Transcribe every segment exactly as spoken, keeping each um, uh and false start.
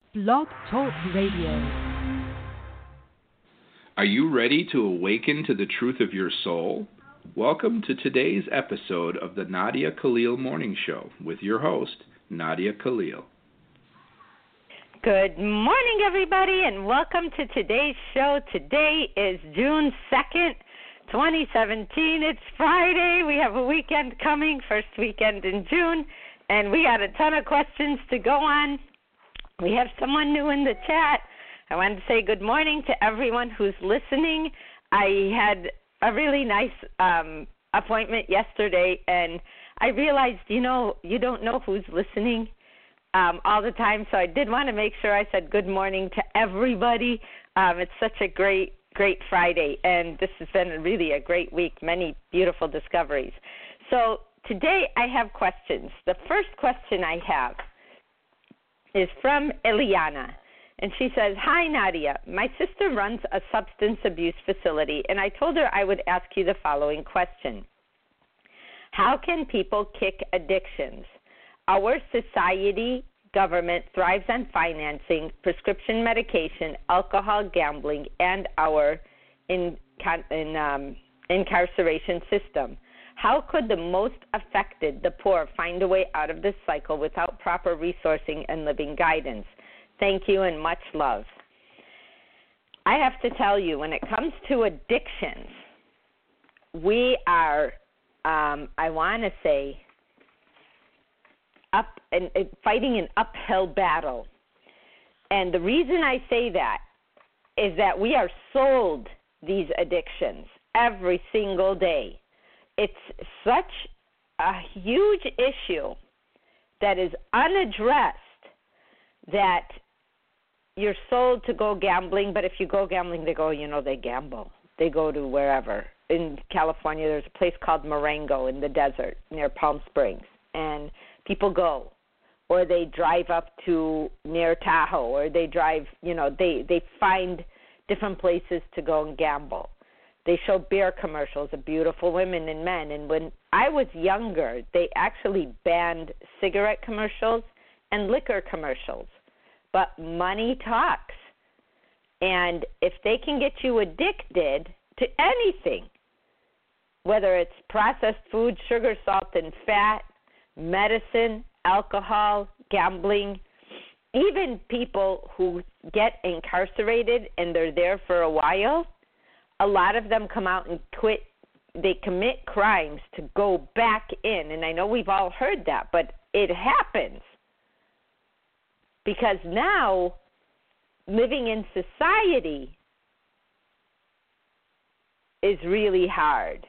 Blog Talk Radio. Are you ready to awaken to the truth of your soul? Welcome to today's episode of the Nadia Khalil Morning Show with your host, Nadia Khalil. Good morning, everybody, and welcome to today's show. Today is June second, twenty seventeen. It's Friday. We have a weekend coming, first weekend in June, and we got a ton of questions to go on. We have someone new in the chat. I wanted to say good morning to everyone who's listening. I had a really nice um, appointment yesterday, and I realized, you know, you don't know who's listening um, all the time, so I did want to make sure I said good morning to everybody. Um, it's such a great, great Friday, and this has been really a great week, many beautiful discoveries. So today I have questions. The first question I have is from Eliana, and she says, "Hi, Nadia. My sister runs a substance abuse facility, and I told her I would ask you the following question. How can people kick addictions? Our society, government thrives on financing prescription medication, alcohol, gambling, and our in, in, um, incarceration system. How could the most affected, the poor, find a way out of this cycle without proper resourcing and living guidance? Thank you and much love." I have to tell you, when it comes to addictions, we are, um, I want to say, up and uh, fighting an uphill battle. And the reason I say that is that we are sold these addictions every single day. It's such a huge issue that is unaddressed that you're sold to go gambling, but if you go gambling, they go, you know, they gamble. They go to wherever. In California, there's a place called Marengo in the desert near Palm Springs, and people go. Or they drive up to near Tahoe, or they drive, you know, they, they find different places to go and gamble. They show beer commercials of beautiful women and men. And when I was younger, they actually banned cigarette commercials and liquor commercials. But money talks. And if they can get you addicted to anything, whether it's processed food, sugar, salt, and fat, medicine, alcohol, gambling, even people who get incarcerated and they're there for a while, a lot of them come out and quit. They commit crimes to go back in. And I know we've all heard that, but it happens. Because now, living in society is really hard.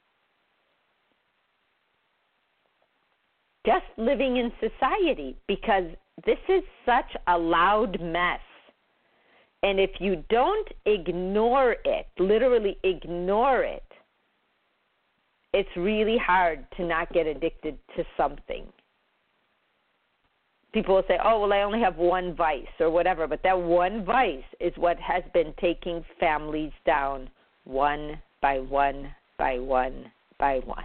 Just living in society, because this is such a loud mess. And if you don't ignore it, literally ignore it, it's really hard to not get addicted to something. People will say, oh, well, I only have one vice or whatever, but that one vice is what has been taking families down one by one by one by one.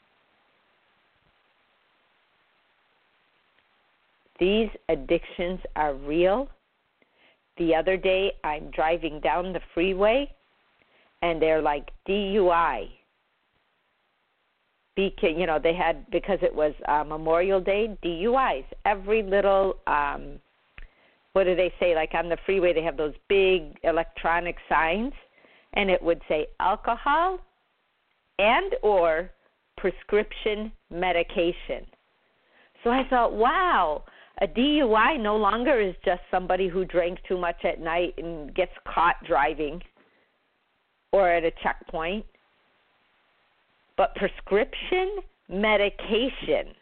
These addictions are real. The other day, I'm driving down the freeway, and they're like D U I. Because, you know, they had, because it was uh, Memorial Day, D U Is. Every little, um, what do they say, like on the freeway, they have those big electronic signs, and it would say alcohol and or prescription medication. So I thought, wow, a D U I no longer is just somebody who drank too much at night and gets caught driving or at a checkpoint. But prescription medication.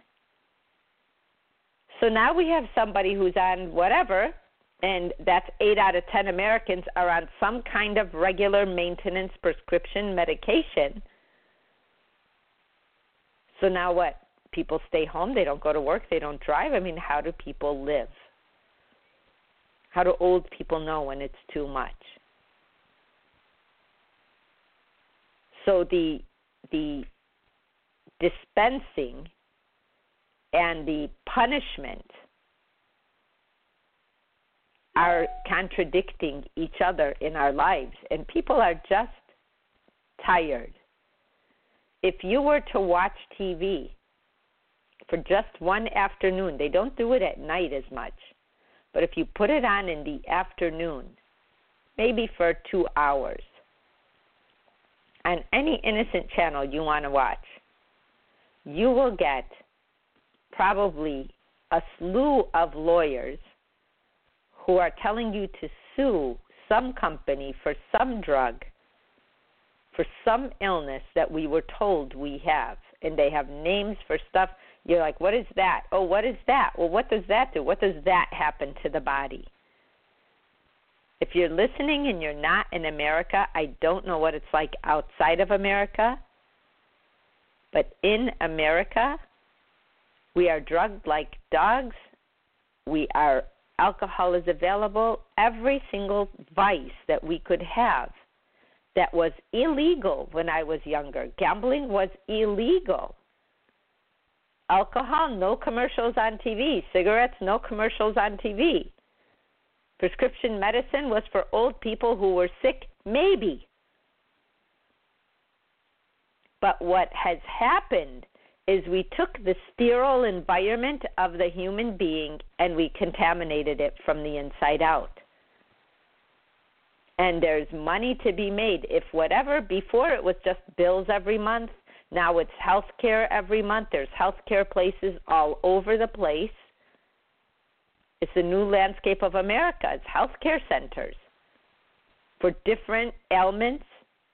So now we have somebody who's on whatever, and that's eight out of ten Americans are on some kind of regular maintenance prescription medication. So now what? People stay home, they don't go to work, they don't drive. I mean, how do people live? How do old people know when it's too much? So the the dispensing and the punishment are contradicting each other in our lives, and people are just tired. If you were to watch T V for just one afternoon, they don't do it at night as much, but if you put it on in the afternoon, maybe for two hours, on any innocent channel you want to watch, you will get probably a slew of lawyers who are telling you to sue some company for some drug, for some illness that we were told we have. And they have names for stuff. You're like, what is that? Oh, what is that? Well, what does that do? What does that happen to the body? If you're listening and you're not in America, I don't know what it's like outside of America. But in America, we are drugged like dogs. We are, alcohol is available. Every single vice that we could have that was illegal when I was younger. Gambling was illegal. Alcohol, no commercials on T V. Cigarettes, no commercials on T V. Prescription medicine was for old people who were sick, maybe. But what has happened is we took the sterile environment of the human being and we contaminated it from the inside out. And there's money to be made. If whatever, before it was just bills every month, now it's health care every month. There's health care places all over the place. It's the new landscape of America. It's health care centers for different ailments.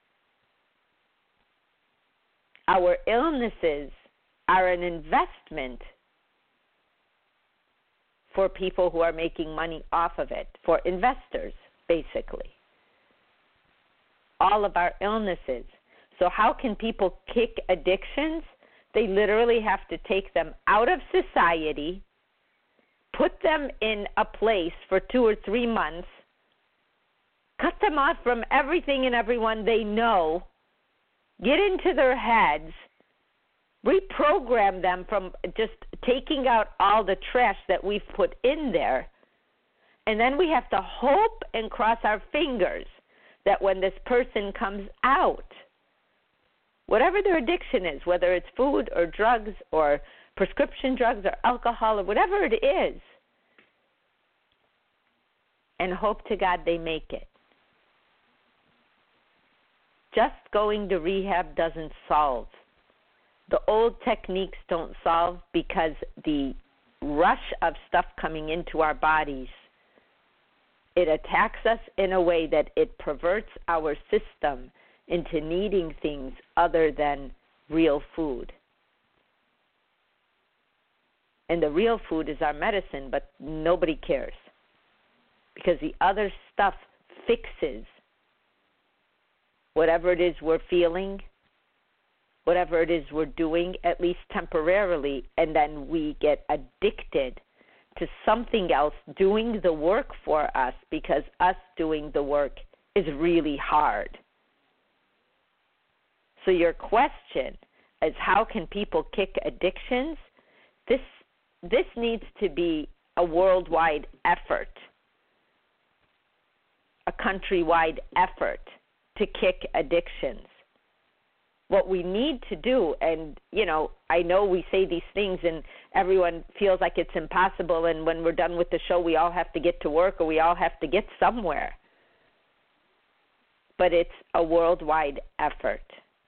Our illnesses are an investment for people who are making money off of it, for investors, basically. All of our illnesses. So how can people kick addictions? They literally have to take them out of society, put them in a place for two or three months, cut them off from everything and everyone they know, get into their heads, reprogram them from just taking out all the trash that we've put in there, and then we have to hope and cross our fingers that when this person comes out, whatever their addiction is, whether it's food or drugs or prescription drugs or alcohol or whatever it is, and hope to God they make it. Just going to rehab doesn't solve. The old techniques don't solve because the rush of stuff coming into our bodies, it attacks us in a way that it perverts our system into needing things other than real food. And the real food is our medicine, but nobody cares because the other stuff fixes whatever it is we're feeling, whatever it is we're doing, at least temporarily, and then we get addicted to something else doing the work for us because us doing the work is really hard. So your question is how can people kick addictions? This this needs to be a worldwide effort, a countrywide effort to kick addictions. What we need to do, and, you know, I know we say these things and everyone feels like it's impossible, and when we're done with the show, we all have to get to work or we all have to get somewhere. But it's a worldwide effort.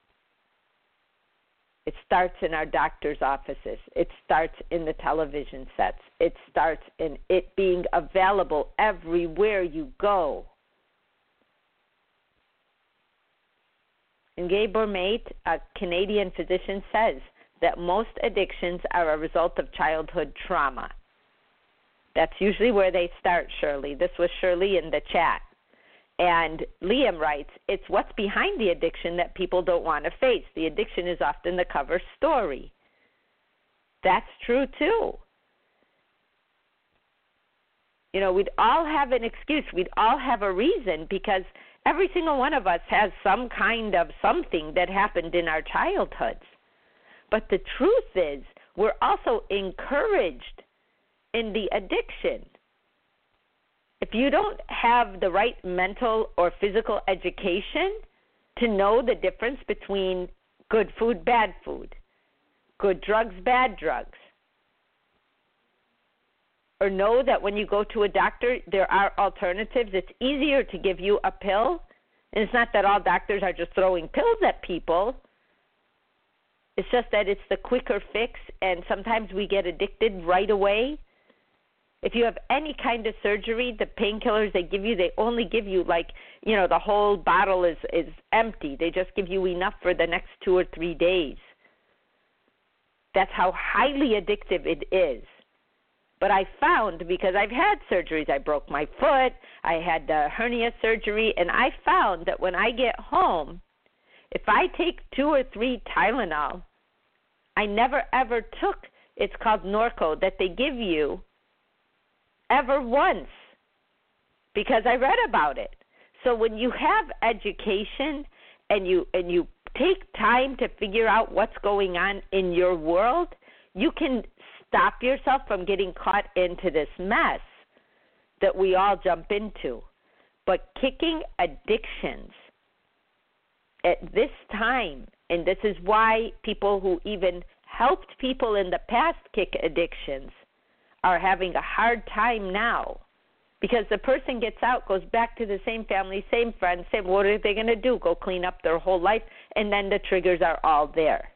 It starts in our doctor's offices. It starts in the television sets. It starts in it being available everywhere you go. And Gabor Mate, a Canadian physician, says that most addictions are a result of childhood trauma. That's usually where they start, Shirley. This was Shirley in the chat. And Liam writes, it's what's behind the addiction that people don't want to face. The addiction is often the cover story. That's true, too. You know, we'd all have an excuse. We'd all have a reason because every single one of us has some kind of something that happened in our childhoods. But the truth is, we're also encouraged in the addiction. if you don't have the right mental or physical education to know the difference between good food, bad food, good drugs, bad drugs, or know that when you go to a doctor, there are alternatives. It's easier to give you a pill. And it's not that all doctors are just throwing pills at people. It's just that it's the quicker fix, and sometimes we get addicted right away. If you have any kind of surgery, the painkillers they give you, they only give you like, you know, the whole bottle is, is empty. They just give you enough for the next two or three days. That's how highly addictive it is. But I found, because I've had surgeries, I broke my foot, I had the hernia surgery, and I found that when I get home, if I take two or three Tylenol, I never ever took, it's called Norco, that they give you ever once, because I read about it. So when you have education and you and you take time to figure out what's going on in your world, you can stop yourself from getting caught into this mess that we all jump into. But kicking addictions at this time, and this is why people who even helped people in the past kick addictions are having a hard time now, because the person gets out, goes back to the same family, same friends, same, what are they going to do? Go clean up their whole life, and then the triggers are all there.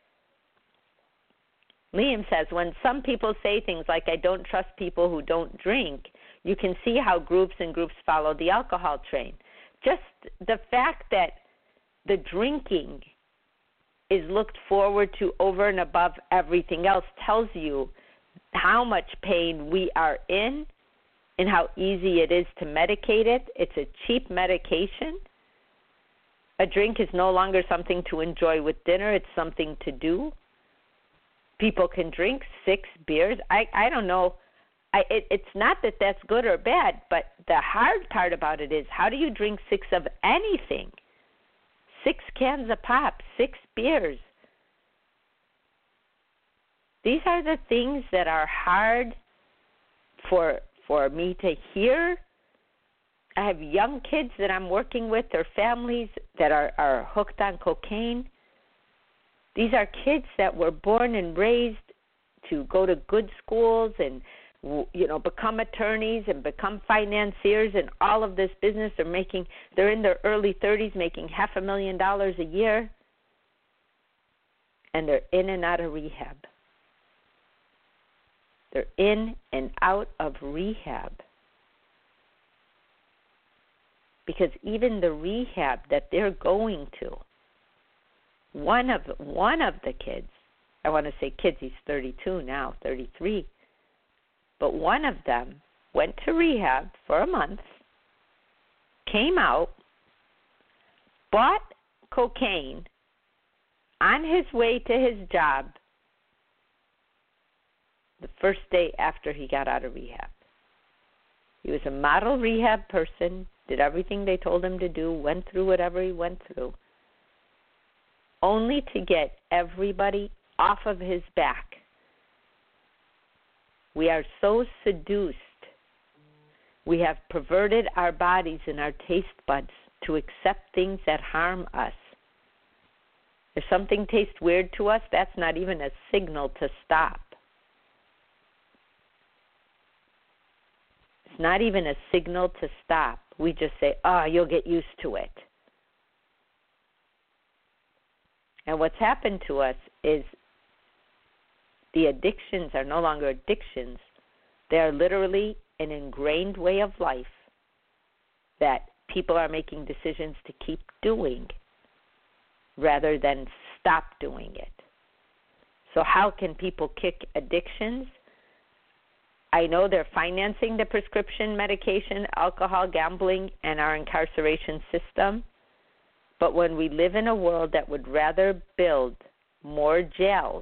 Liam says, when some people say things like, I don't trust people who don't drink, you can see how groups and groups follow the alcohol train. Just the fact that the drinking is looked forward to over and above everything else tells you how much pain we are in and how easy it is to medicate it. It's a cheap medication. A drink is no longer something to enjoy with dinner. It's something to do. People can drink six beers. I, I don't know. I, it, it's not that that's good or bad, but the hard part about it is, how do you drink six of anything? Six cans of pop, six beers. These are the things that are hard for for me to hear. I have young kids that I'm working with, or families that are, are hooked on cocaine. These are kids that were born and raised to go to good schools and, you know, become attorneys and become financiers and all of this business. They're making, they're in their early thirties making half a million dollars a year, and they're in and out of rehab. They're in and out of rehab. Because even the rehab that they're going to, one of one of the kids, I want to say kids, he's thirty-two now, thirty-three, but one of them went to rehab for a month, came out, bought cocaine on his way to his job the first day after he got out of rehab. He was a model rehab person, did everything they told him to do, went through whatever he went through, only to get everybody off of his back. We are so seduced. We have perverted our bodies and our taste buds to accept things that harm us. If something tastes weird to us, that's not even a signal to stop. It's not even a signal to stop. We just say, oh, you'll get used to it. And what's happened to us is the addictions are no longer addictions. They are literally an ingrained way of life that people are making decisions to keep doing rather than stop doing it. So how can people kick addictions? I know they're financing the prescription medication, alcohol, gambling, and our incarceration system. But when we live in a world that would rather build more jails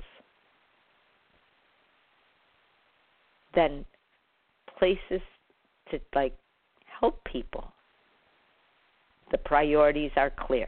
than places to, like, help people, the priorities are clear.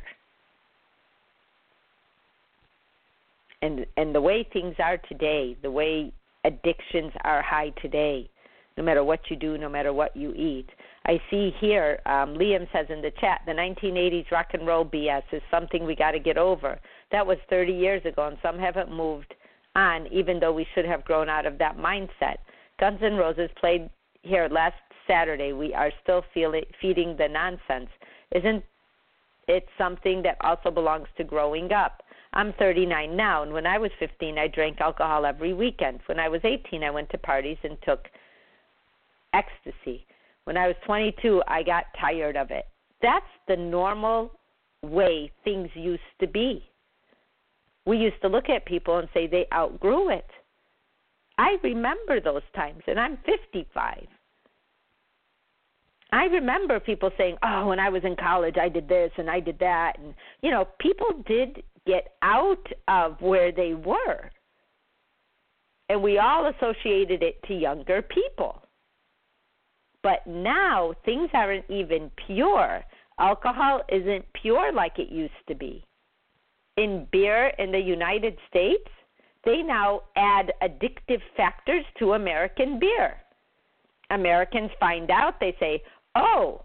And and the way things are today, the way addictions are high today, no matter what you do, no matter what you eat. I see here, um, Liam says in the chat, the nineteen eighties rock and roll B S is something we got to get over. That was thirty years ago, and some haven't moved on, even though we should have grown out of that mindset. Guns N' Roses played here last Saturday. We are still feel it, feeding the nonsense. Isn't it something that also belongs to growing up? I'm thirty-nine now, and when I was fifteen, I drank alcohol every weekend. When I was eighteen, I went to parties and took ecstasy. When I was twenty-two, I got tired of it. That's the normal way things used to be. We used to look at people and say they outgrew it. I remember those times, and I'm fifty-five. I remember people saying, oh, when I was in college, I did this and I did that. And, you know, people did get out of where they were. And we all associated it to younger people. But now things aren't even pure. Alcohol isn't pure like it used to be. In beer in the United States, they now add addictive factors to American beer. Americans find out, they say, oh,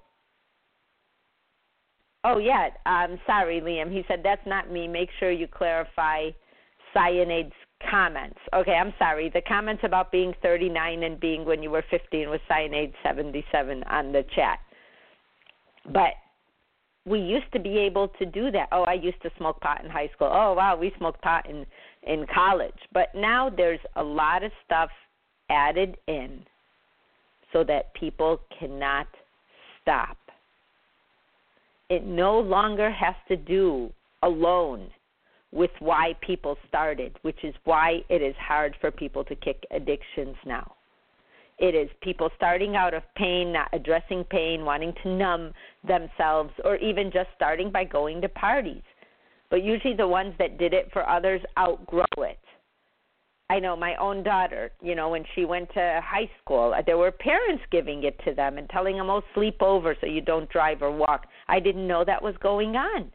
oh, yeah, I'm sorry, Liam. He said, that's not me. Make sure you clarify Cyanade's comments. Okay, I'm sorry. The comments about being thirty-nine and being when you were fifteen was Cyanade seventy-seven on the chat. But we used to be able to do that. Oh, I used to smoke pot in high school. Oh, wow, we smoked pot in, in college. But now there's a lot of stuff added in so that people cannot stop. It no longer has to do alone with why people started, which is why it is hard for people to kick addictions now. It is people starting out of pain, not addressing pain, wanting to numb themselves, or even just starting by going to parties. But usually the ones that did it for others outgrow it. I know my own daughter, you know, when she went to high school, there were parents giving it to them and telling them, oh, sleep over so you don't drive or walk. I didn't know that was going on.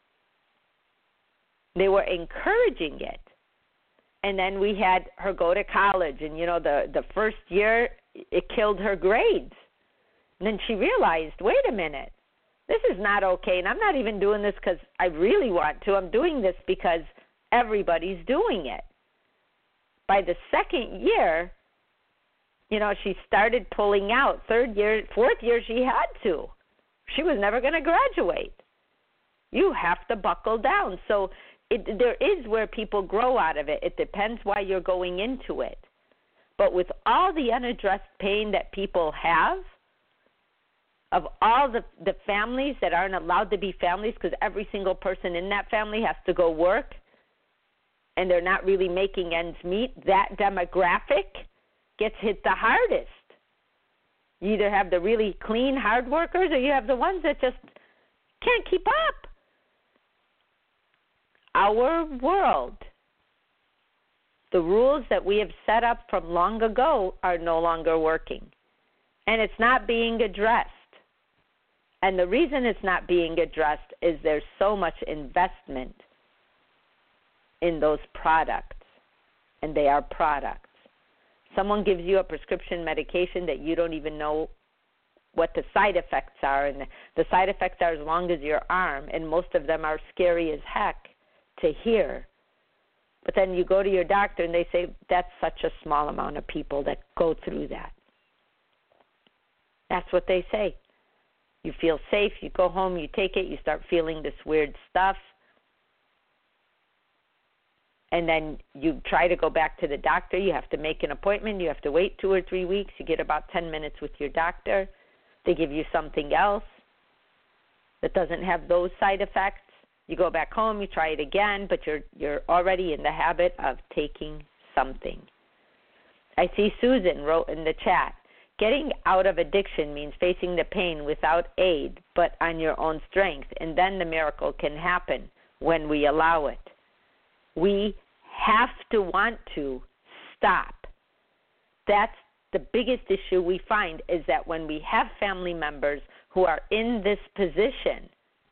They were encouraging it. And then we had her go to college, and, you know, the, the first year, it killed her grades. And then she realized, wait a minute, this is not okay, and I'm not even doing this because I really want to. I'm doing this because everybody's doing it. By the second year, you know, she started pulling out. Third year, fourth year, she had to. She was never going to graduate. You have to buckle down. So it, there is where people grow out of it. It depends why you're going into it. But with all the unaddressed pain that people have, of all the, the families that aren't allowed to be families because every single person in that family has to go work, and they're not really making ends meet, that demographic gets hit the hardest. You either have the really clean, hard workers, or you have the ones that just can't keep up. Our world, the rules that we have set up from long ago are no longer working. And it's not being addressed. And the reason it's not being addressed is there's so much investment in those products, and they are products. Someone gives you a prescription medication that you don't even know what the side effects are, and the side effects are as long as your arm, and most of them are scary as heck to hear. But then you go to your doctor, and they say, that's such a small amount of people that go through that. That's what they say. You feel safe, you go home, you take it, you start feeling this weird stuff, and then you try to go back to the doctor. You have to make an appointment. You have to wait two or three weeks. You get about ten minutes with your doctor. They give you something else that doesn't have those side effects. You go back home, you try it again, but you're you're already in the habit of taking something. I see Susan wrote in the chat, getting out of addiction means facing the pain without aid, but on your own strength, and then the miracle can happen when we allow it. We have to want to stop. That's the biggest issue we find, is that when we have family members who are in this position,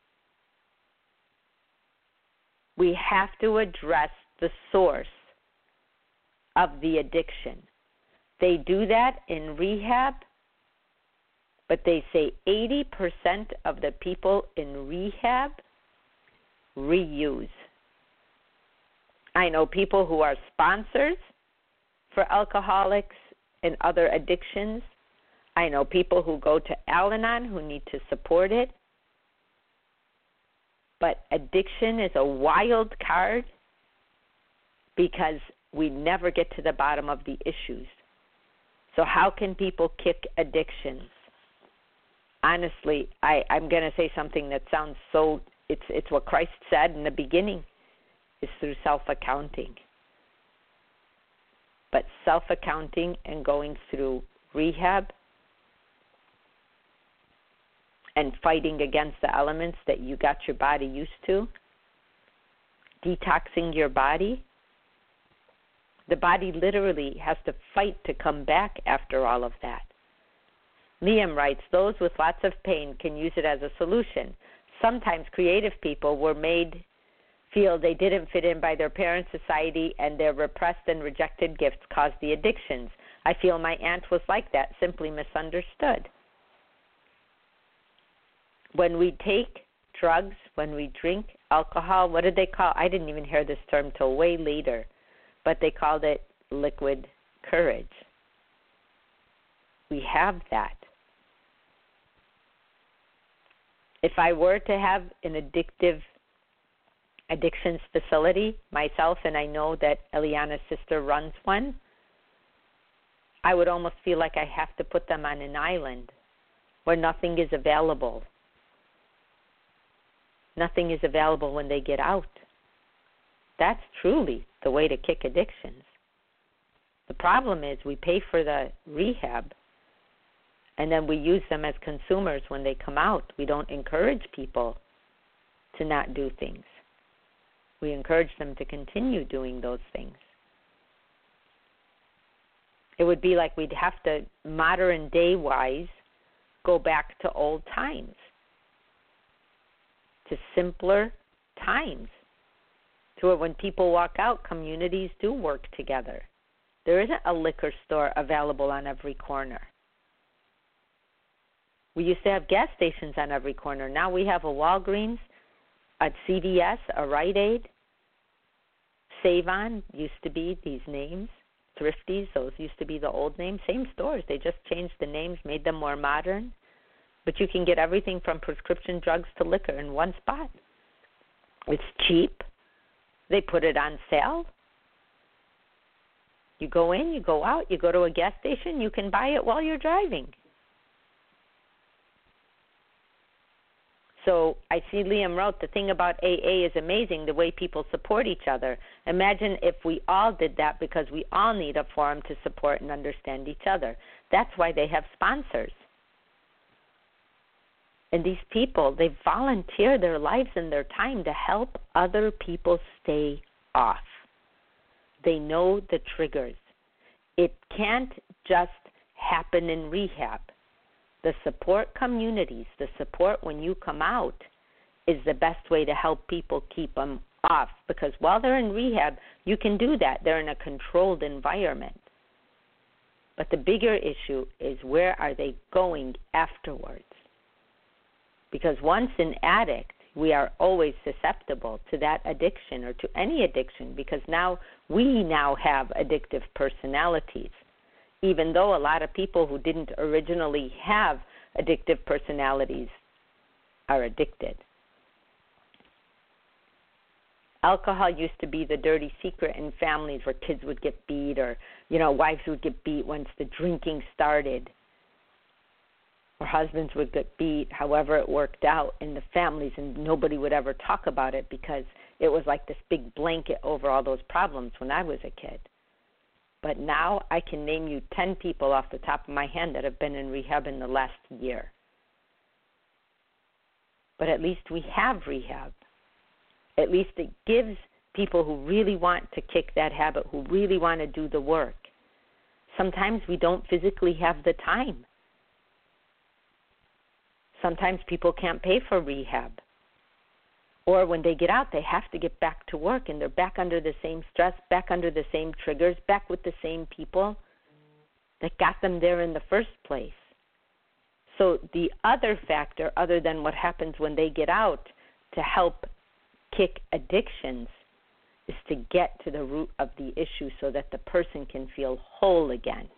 we have to address the source of the addiction. They do that in rehab, but they say eighty percent of the people in rehab reuse. I know people who are sponsors for alcoholics and other addictions. I know people who go to Al-Anon who need to support it. But addiction is a wild card because we never get to the bottom of the issues. So how can people kick addictions? Honestly, I, I'm going to say something that sounds so, it's it's what Christ said in the beginning, is through self-accounting. But self-accounting and going through rehab and fighting against the elements that you got your body used to, detoxing your body, the body literally has to fight to come back after all of that. Liam writes, those with lots of pain can use it as a solution. Sometimes creative people were made feel they didn't fit in by their parents' society, and their repressed and rejected gifts caused the addictions. I feel my aunt was like that, simply misunderstood. When we take drugs, when we drink alcohol, what did they call? I didn't even hear this term till way later, but they called it liquid courage. We have that. If I were to have an addictive addictions facility myself, and I know that Eliana's sister runs one, I would almost feel like I have to put them on an island where nothing is available. Nothing is available when they get out. That's truly the way to kick addictions. The problem is we pay for the rehab, and then we use them as consumers when they come out. We don't encourage people to not do things. We encourage them to continue doing those things. It would be like we'd have to, modern day-wise, go back to old times, to simpler times, to where when people walk out, communities do work together. There isn't a liquor store available on every corner. We used to have gas stations on every corner. Now we have a Walgreens, a C V S, a Rite Aid, Save-On used to be these names, Thrifties, those used to be the old names. Same stores. They just changed the names, made them more modern. But you can get everything from prescription drugs to liquor in one spot. It's cheap. They put it on sale. You go in, you go out, you go to a gas station, you can buy it while you're driving. So I see Liam wrote, the thing about A A is amazing, the way people support each other. Imagine if we all did that, because we all need a forum to support and understand each other. That's why they have sponsors. And these people, they volunteer their lives and their time to help other people stay off. They know the triggers. It can't just happen in rehab. The support communities, the support when you come out, is the best way to help people keep them off. Because while they're in rehab, you can do that. They're in a controlled environment. But the bigger issue is, where are they going afterwards? Because once an addict, we are always susceptible to that addiction, or to any addiction, because now we now have addictive personalities. Even though a lot of people who didn't originally have addictive personalities are addicted. Alcohol used to be the dirty secret in families where kids would get beat, or, you know, wives would get beat once the drinking started, or husbands would get beat, however it worked out in the families, and nobody would ever talk about it because it was like this big blanket over all those problems when I was a kid. But now I can name you ten people off the top of my hand that have been in rehab in the last year. But at least we have rehab. At least it gives people who really want to kick that habit, who really want to do the work. Sometimes we don't physically have the time. Sometimes people can't pay for rehab. Or when they get out, they have to get back to work, and they're back under the same stress, back under the same triggers, back with the same people. that got them there in the first place. So the other factor, other than what happens when they get out, to help kick addictions is to get to the root of the issue so that the person can feel whole again.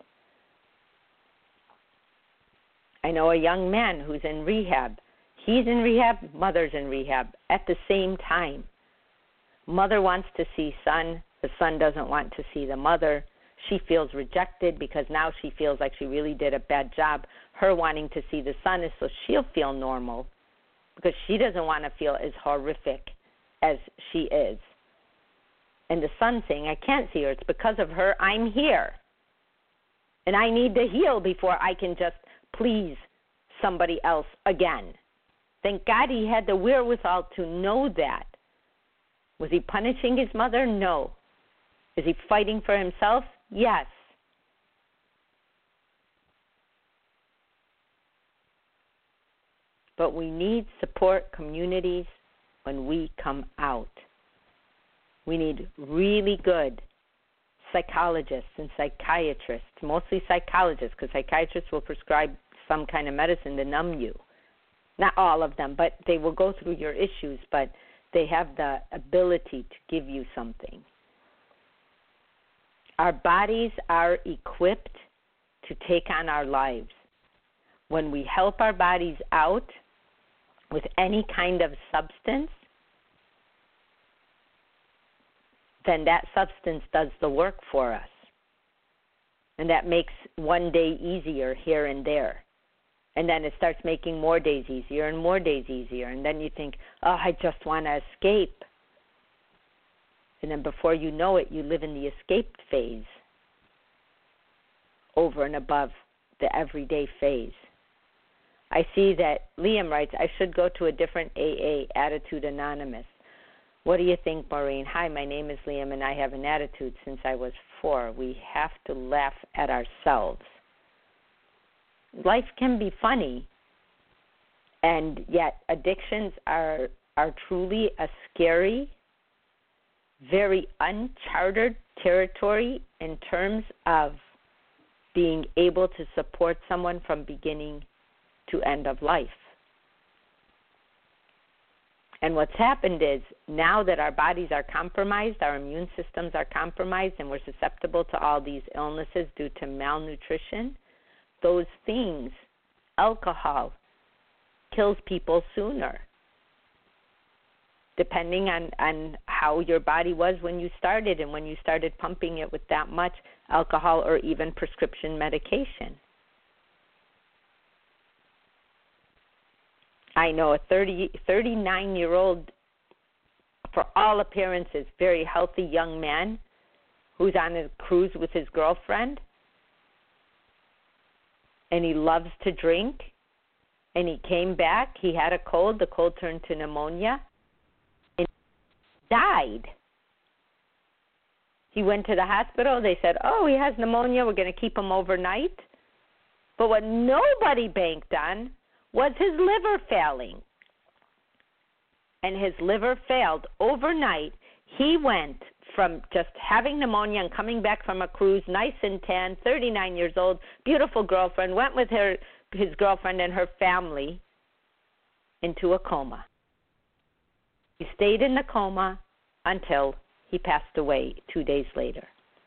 I know a young man who's in rehab. He's in rehab, mother's in rehab at the same time. Mother wants to see son. The son doesn't want to see the mother. She feels rejected because now she feels like she really did a bad job. Her wanting to see the son is so she'll feel normal because she doesn't want to feel as horrific as she is. And the son saying, I can't see her. It's because of her I'm here. And I need to heal before I can just please somebody else again. Thank God he had the wherewithal to know that. Was he punishing his mother? No. Is he fighting for himself? Yes. But we need support communities when we come out. We need really good psychologists and psychiatrists, mostly psychologists, because psychiatrists will prescribe some kind of medicine to numb you. Not all of them, but they will go through your issues, but they have the ability to give you something. Our bodies are equipped to take on our lives. When we help our bodies out with any kind of substance, then that substance does the work for us. And that makes one day easier here and there. And then it starts making more days easier and more days easier. And then you think, oh, I just want to escape. And then before you know it, you live in the escaped phase over and above the everyday phase. I see that Liam writes, I should go to a different A A, Attitude Anonymous. What do you think, Maureen? Hi, my name is Liam, and I have an attitude since I was four. We have to laugh at ourselves. Life can be funny, and yet addictions are are truly a scary, very uncharted territory in terms of being able to support someone from beginning to end of life. And what's happened is now that our bodies are compromised, our immune systems are compromised, and we're susceptible to all these illnesses due to malnutrition, those things, alcohol, kills people sooner, depending on, on how your body was when you started and when you started pumping it with that much alcohol or even prescription medication. I know a thirty, thirty-nine-year-old, for all appearances, very healthy young man who's on a cruise with his girlfriend, and he loves to drink, and he came back. He had a cold. The cold turned to pneumonia, and he died. He went to the hospital. They said, oh, he has pneumonia. We're going to keep him overnight. But what nobody banked on was his liver failing. And his liver failed overnight. He went from just having pneumonia and coming back from a cruise, nice and tan, thirty-nine years old, beautiful girlfriend, went with her, his girlfriend and her family into a coma. He stayed in the coma until he passed away two days later.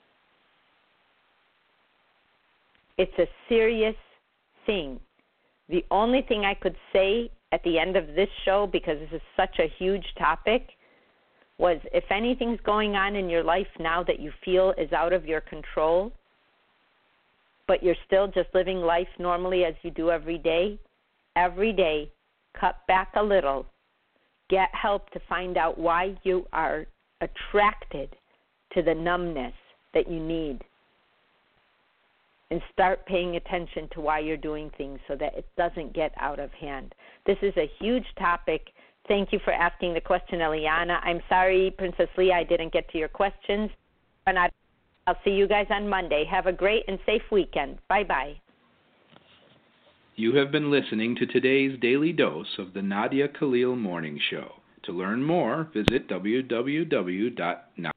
It's a serious thing. The only thing I could say at the end of this show, because this is such a huge topic, was if anything's going on in your life now that you feel is out of your control, but you're still just living life normally as you do every day, every day, cut back a little, get help to find out why you are attracted to the numbness that you need. And start paying attention to why you're doing things so that it doesn't get out of hand. This is a huge topic. Thank you for asking the question, Eliana. I'm sorry, Princess Leah, I didn't get to your questions. And I'll see you guys on Monday. Have a great and safe weekend. Bye-bye. You have been listening to today's daily dose of the Nadia Khalil Morning Show. To learn more, visit w w w dot nadia